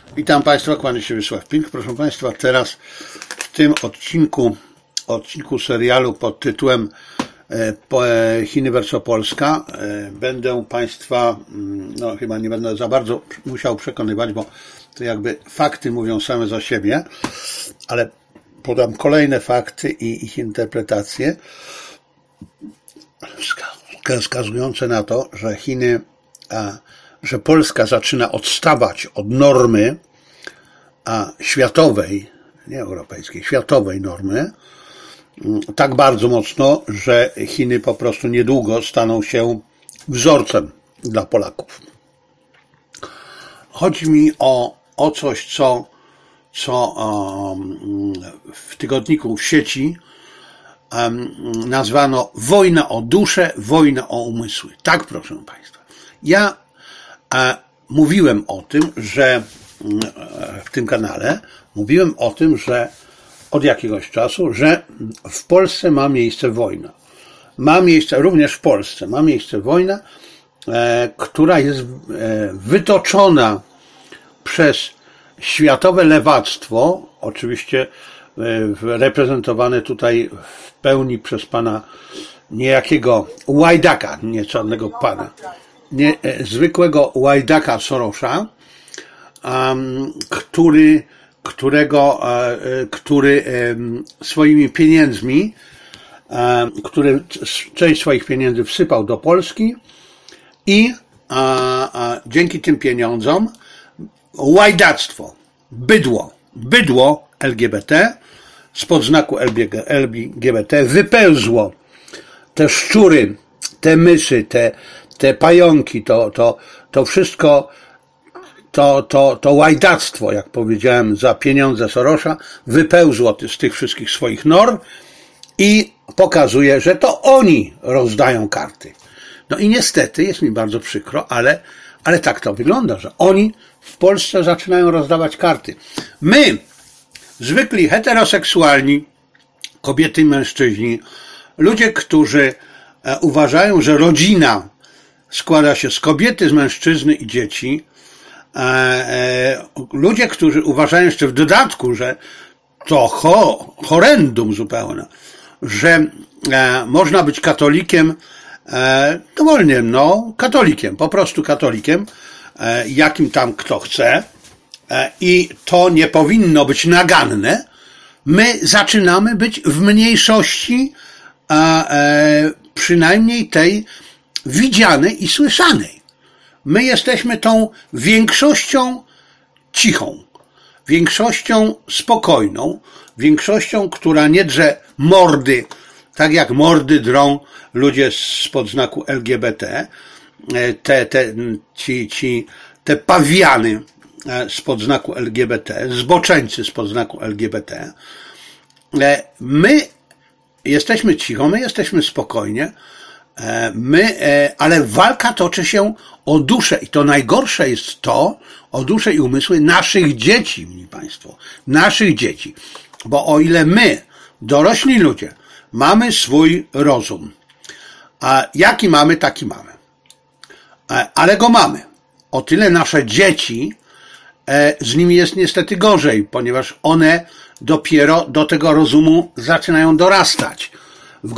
Witam Państwa, kłaniam się Wiesław Pink. Proszę Państwa, teraz w tym odcinku serialu pod tytułem Chiny versus Polska będę Państwa, no chyba nie będę za bardzo musiał przekonywać, bo to jakby fakty mówią same za siebie, ale podam kolejne fakty i ich interpretacje wskazujące na to, że że Polska zaczyna odstawać od normy światowej, nie europejskiej, światowej normy, tak bardzo mocno, że Chiny po prostu niedługo staną się wzorcem dla Polaków. Chodzi mi o coś, co w tygodniku, w sieci nazwano wojna o duszę, wojna o umysły. Tak, proszę Państwa. Ja mówiłem o tym, że w tym kanale mówiłem o tym, że od jakiegoś czasu, że w Polsce ma miejsce wojna. Również w Polsce ma miejsce wojna, która jest wytoczona przez światowe lewactwo, oczywiście reprezentowane tutaj w pełni przez pana niejakiego łajdaka, nie czarnego pana, zwykłego łajdaka Sorosza, który swoimi pieniędzmi, część swoich pieniędzy wsypał do Polski i dzięki tym pieniądzom łajdactwo, bydło LGBT spod znaku LGBT wypełzło. Te szczury, te myszy, te pająki, to wszystko, to łajdactwo, jak powiedziałem, za pieniądze Sorosza, wypełzło z tych wszystkich swoich nor i pokazuje, że to oni rozdają karty. No i niestety, jest mi bardzo przykro, ale tak to wygląda, że oni w Polsce zaczynają rozdawać karty. My, zwykli heteroseksualni, kobiety i mężczyźni, ludzie, którzy uważają, że rodzina składa się z kobiety, z mężczyzny i dzieci, ludzie, którzy uważają jeszcze w dodatku, że to horrendum zupełnie, że można być katolikiem, dowolnie, katolikiem, po prostu katolikiem, jakim tam kto chce, i to nie powinno być naganne. My zaczynamy być w mniejszości, przynajmniej tej widzianej i słyszanej. My jesteśmy tą większością cichą, większością spokojną, większością, która nie drze mordy, tak jak mordy drą ludzie spod znaku LGBT, te pawiany spod znaku LGBT, zboczeńcy spod znaku LGBT. My jesteśmy cicho, my jesteśmy spokojnie, ale walka toczy się o duszę i to najgorsze jest o duszę i umysły naszych dzieci, mili Państwo, naszych dzieci. Bo o ile my, dorośli ludzie, mamy swój rozum, a jaki mamy, taki mamy, ale go mamy, o tyle nasze dzieci, z nimi jest niestety gorzej, ponieważ one dopiero do tego rozumu zaczynają dorastać w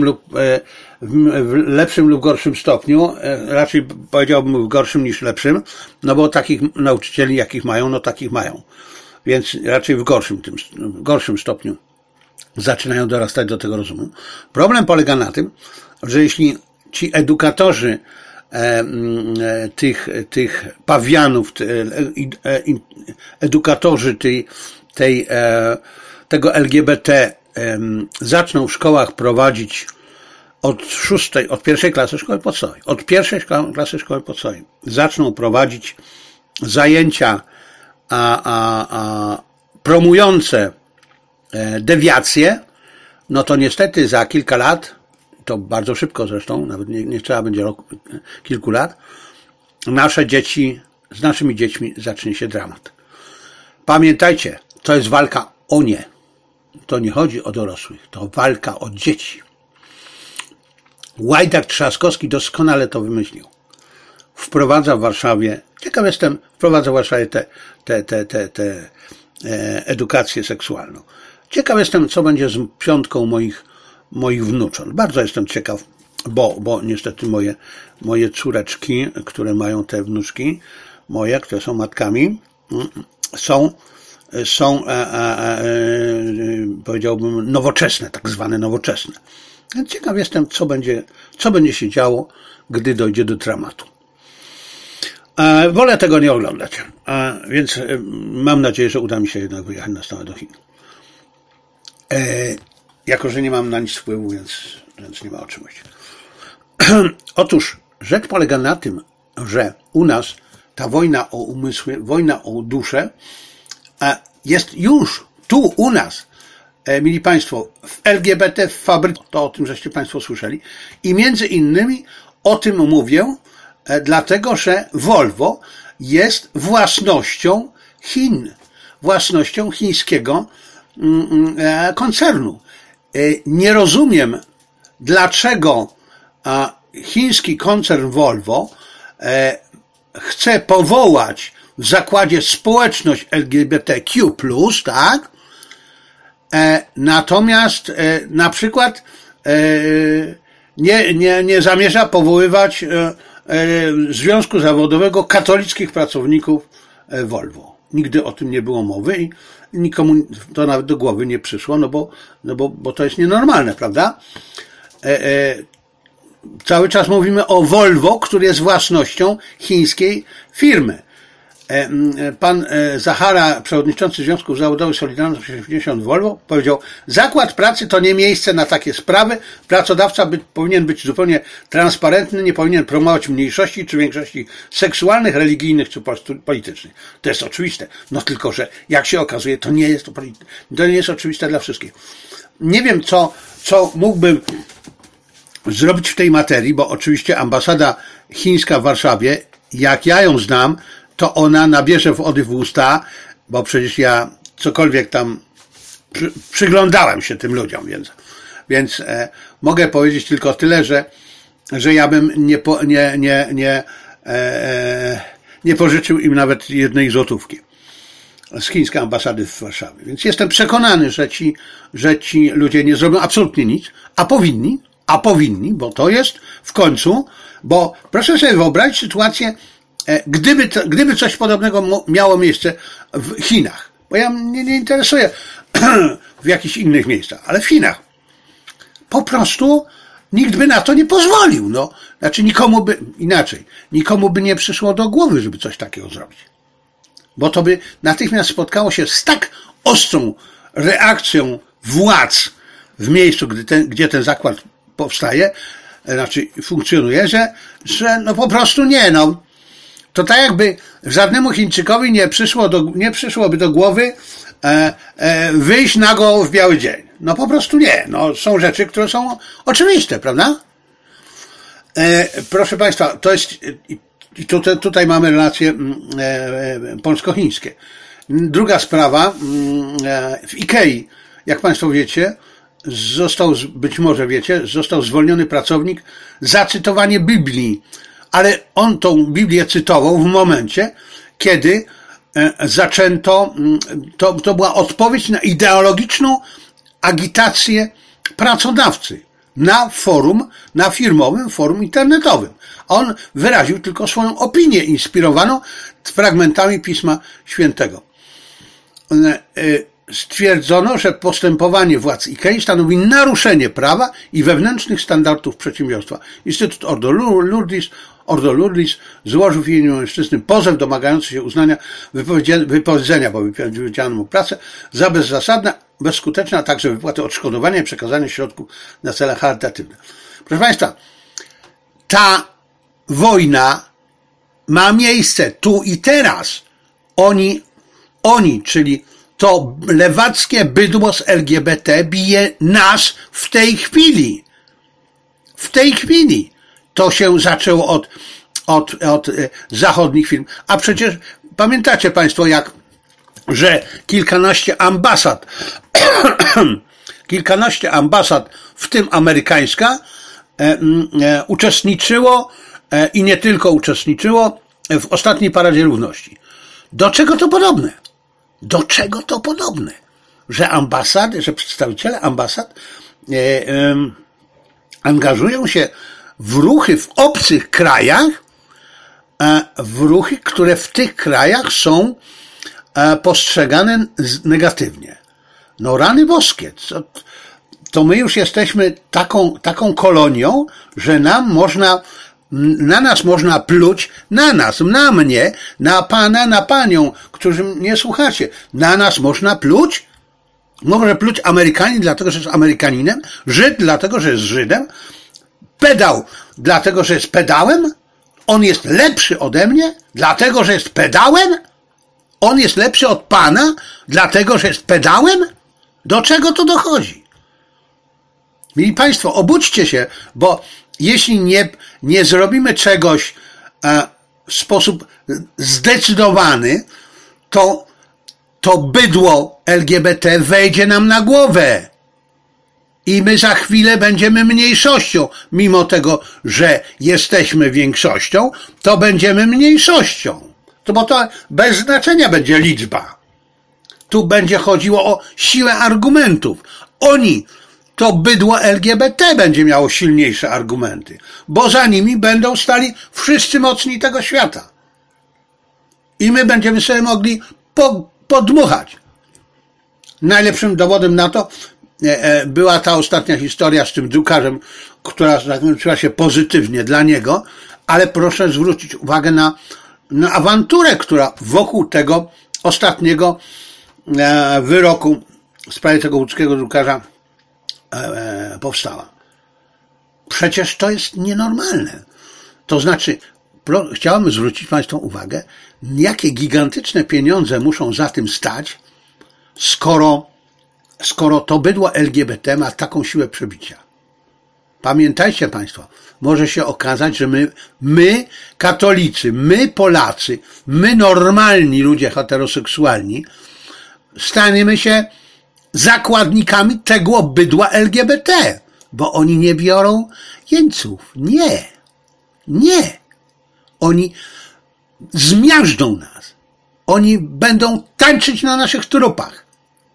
lepszym lub gorszym stopniu, raczej powiedziałbym w gorszym niż lepszym, no bo takich nauczycieli jakich mają, no takich mają, więc raczej w gorszym stopniu zaczynają dorastać do tego rozumu. Problem polega na tym, że jeśli ci edukatorzy tych pawianów, edukatorzy tego LGBT zaczną w szkołach prowadzić od pierwszej klasy szkoły podstawowej, zaczną prowadzić zajęcia promujące dewiacje, no to niestety za kilka lat, to bardzo szybko zresztą, nawet nie trzeba będzie kilku lat, z naszymi dziećmi zacznie się dramat. Pamiętajcie, to jest walka o nie. To nie chodzi o dorosłych, to walka o dzieci. Łajdak Trzaskowski doskonale to wymyślił. Wprowadza w Warszawie Ciekaw jestem, wprowadzę właśnie tę edukację seksualną. Ciekaw jestem, co będzie z piątką moich wnucząt. Bardzo jestem ciekaw, bo niestety moje córeczki, które mają te wnuczki, które są matkami, są powiedziałbym nowoczesne, tak zwane nowoczesne. Więc ciekaw jestem, co będzie się działo, gdy dojdzie do dramatu. Wolę tego nie oglądać, więc mam nadzieję, że uda mi się jednak wyjechać na stałe do Chin. Jako że nie mam na nic wpływu, więc nie ma o czym mówić. Otóż rzecz polega na tym, że u nas ta wojna o umysły, wojna o duszę jest już tu u nas, mili Państwo, w LGBT, w fabryce, to o tym żeście Państwo słyszeli, i między innymi o tym mówię, dlatego że Volvo jest własnością Chin, własnością chińskiego koncernu. Nie rozumiem, dlaczego chiński koncern Volvo chce powołać w zakładzie społeczność LGBTQ+, tak? Natomiast na przykład nie zamierza powoływać Związku Zawodowego Katolickich Pracowników Volvo. Nigdy o tym nie było mowy i nikomu to nawet do głowy nie przyszło, bo to jest nienormalne, prawda? Cały czas mówimy o Volvo, który jest własnością chińskiej firmy. Pan Zachara, przewodniczący Związków Zawodowych Solidarność 80 Volvo, powiedział: zakład pracy to nie miejsce na takie sprawy, pracodawca powinien być zupełnie transparentny, nie powinien promować mniejszości czy większości seksualnych, religijnych czy politycznych. To jest oczywiste, no tylko że jak się okazuje, to nie jest oczywiste dla wszystkich. Nie wiem, co mógłbym zrobić w tej materii, bo oczywiście ambasada chińska w Warszawie, jak ja ją znam, to ona nabierze wody w usta, bo przecież ja cokolwiek tam przyglądałem się tym ludziom, więc mogę powiedzieć tylko tyle, że ja bym nie pożyczył im nawet jednej złotówki z chińskiej ambasady w Warszawie. Więc jestem przekonany, że ci ludzie nie zrobią absolutnie nic, a powinni, bo to jest w końcu, bo proszę sobie wyobrazić sytuację, gdyby coś podobnego miało miejsce w Chinach, bo ja mnie nie interesuje w jakichś innych miejscach, ale w Chinach po prostu nikt by na to nie pozwolił, no. Znaczy nikomu by nie przyszło do głowy, żeby coś takiego zrobić. Bo to by natychmiast spotkało się z tak ostrą reakcją władz w miejscu, gdzie ten zakład powstaje, znaczy funkcjonuje, że no po prostu nie, no. To tak jakby żadnemu Chińczykowi nie przyszłoby do głowy wyjść nago w biały dzień. No po prostu nie. No, są rzeczy, które są oczywiste, prawda? Proszę Państwa, to jest, i tutaj mamy relacje polsko-chińskie. Druga sprawa, w Ikei, jak Państwo wiecie, został zwolniony pracownik za cytowanie Biblii. Ale on tą Biblię cytował w momencie, kiedy zaczęto, to była odpowiedź na ideologiczną agitację pracodawcy na firmowym forum internetowym. On wyraził tylko swoją opinię inspirowaną fragmentami Pisma Świętego. Stwierdzono, że postępowanie władz IKEA stanowi naruszenie prawa i wewnętrznych standardów przedsiębiorstwa. Instytut Ordo Lourdes złożył w imieniu mężczyzny pozew domagający się uznania wypowiedzenia po wypowiedzianym mu pracę za bezzasadne, bezskuteczne, a także wypłaty odszkodowania i przekazanie środków na cele charytatywne. Proszę Państwa, ta wojna ma miejsce tu i teraz. Oni, czyli to lewackie bydło z LGBT bije nas w tej chwili. W tej chwili. To się zaczęło od zachodnich firm. A przecież pamiętacie Państwo, że kilkanaście ambasad, w tym amerykańska, uczestniczyło i nie tylko uczestniczyło w ostatniej Paradzie Równości. Do czego to podobne? Do czego to podobne? Że ambasady, że przedstawiciele ambasad angażują się w ruchy w obcych krajach, w ruchy, które w tych krajach są postrzegane negatywnie. No rany boskie, to my już jesteśmy taką kolonią, że na nas można pluć, na mnie, na pana, na panią, którzy mnie słuchacie. Na nas można pluć? Może pluć Amerykanin, dlatego że jest Amerykaninem, Żyd, dlatego że jest Żydem, pedał, dlatego że jest pedałem, on jest lepszy ode mnie, dlatego że jest pedałem, on jest lepszy od pana, dlatego że jest pedałem? Do czego to dochodzi? Mili Państwo, obudźcie się, bo jeśli nie zrobimy czegoś w sposób zdecydowany, to bydło LGBT wejdzie nam na głowę i my za chwilę będziemy mniejszością. Mimo tego, że jesteśmy większością, to będziemy mniejszością. Bo to bez znaczenia będzie liczba. Tu będzie chodziło o siłę argumentów. To bydło LGBT będzie miało silniejsze argumenty, bo za nimi będą stali wszyscy mocni tego świata. I my będziemy sobie mogli podmuchać. Najlepszym dowodem na to była ta ostatnia historia z tym drukarzem, która zakończyła się pozytywnie dla niego, ale proszę zwrócić uwagę na awanturę, która wokół tego ostatniego wyroku w sprawie tego łódzkiego drukarza powstała. Przecież to jest nienormalne. To znaczy, chciałem zwrócić Państwu uwagę, jakie gigantyczne pieniądze muszą za tym stać, skoro to bydło LGBT ma taką siłę przebicia. Pamiętajcie Państwo, może się okazać, że my katolicy, my Polacy, my normalni ludzie heteroseksualni staniemy się zakładnikami tego bydła LGBT, bo oni nie biorą jeńców. Nie. Oni zmiażdżą nas. Oni będą tańczyć na naszych trupach.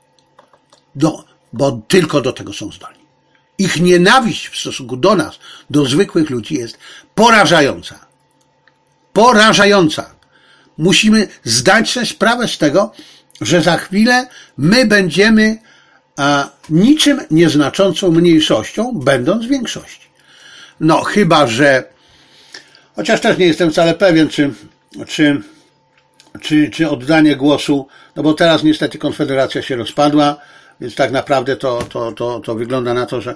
Bo tylko do tego są zdolni. Ich nienawiść w stosunku do nas, do zwykłych ludzi jest porażająca. Porażająca. Musimy zdać sobie sprawę z tego, że za chwilę my będziemy niczym nieznaczącą mniejszością, będąc większości. No chyba, że chociaż też nie jestem wcale pewien, czy oddanie głosu, no bo teraz niestety Konfederacja się rozpadła, więc tak naprawdę to wygląda na to, że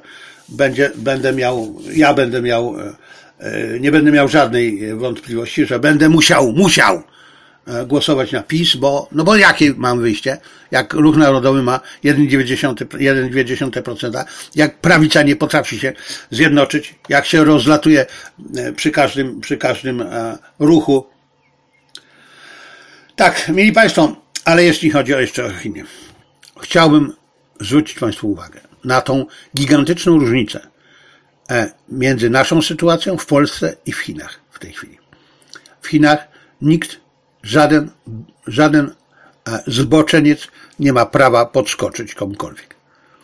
nie będę miał żadnej wątpliwości, że będę musiał głosować na PiS, bo jakie mam wyjście? Jak Ruch Narodowy ma 1,2%, jak prawica nie potrafi się zjednoczyć, jak się rozlatuje przy każdym ruchu. Tak, mili Państwo, ale jeśli chodzi jeszcze o Chiny, chciałbym zwrócić Państwu uwagę na tą gigantyczną różnicę między naszą sytuacją w Polsce i w Chinach w tej chwili. W Chinach nikt, żaden zboczeniec nie ma prawa podskoczyć komukolwiek.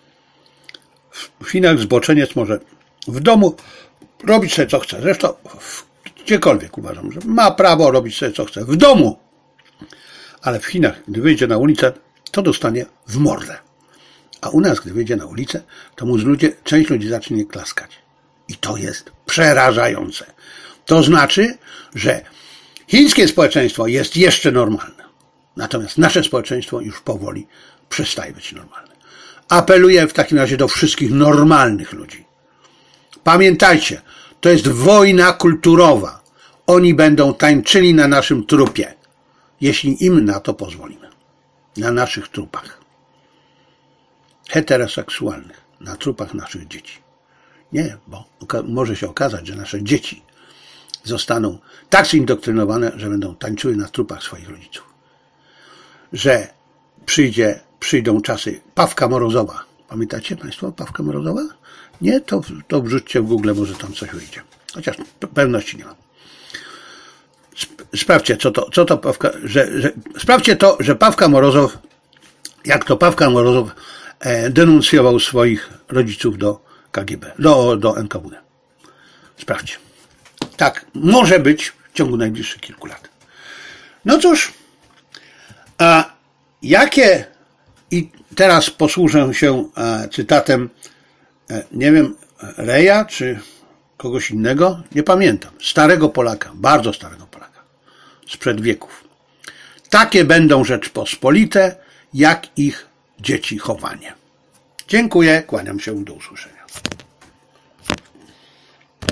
W Chinach zboczeniec może w domu robić sobie co chce. Zresztą gdziekolwiek uważam, że ma prawo robić sobie co chce. W domu. Ale w Chinach, gdy wyjdzie na ulicę, to dostanie w mordę. A u nas, gdy wyjdzie na ulicę, to część ludzi zacznie klaskać. I to jest przerażające. To znaczy, że chińskie społeczeństwo jest jeszcze normalne. Natomiast nasze społeczeństwo już powoli przestaje być normalne. Apeluję w takim razie do wszystkich normalnych ludzi. Pamiętajcie, to jest wojna kulturowa. Oni będą tańczyli na naszym trupie, jeśli im na to pozwolimy. Na naszych trupach. Heteroseksualnych. Na trupach naszych dzieci. Nie, bo może się okazać, że nasze dzieci zostaną tak zindoktrynowane, że będą tańczyły na trupach swoich rodziców. Że przyjdą czasy Pawka Morozowa. Pamiętacie Państwo Pawka Morozowa? Nie? To wrzućcie w Google, może tam coś wyjdzie. Chociaż pewności nie mam. Sprawdźcie, co to Pawka, sprawdźcie to, że Pawka Morozow, jak to Pawka Morozow denuncjował swoich rodziców do KGB, do NKWD. Sprawdźcie. Tak, może być w ciągu najbliższych kilku lat. No cóż, a jakie, i teraz posłużę się cytatem, nie wiem, Reja, czy kogoś innego, nie pamiętam, starego Polaka, bardzo starego Polaka, sprzed wieków. Takie będą Rzeczpospolite, jak ich dzieci chowanie. Dziękuję, kłaniam się, do usłyszenia.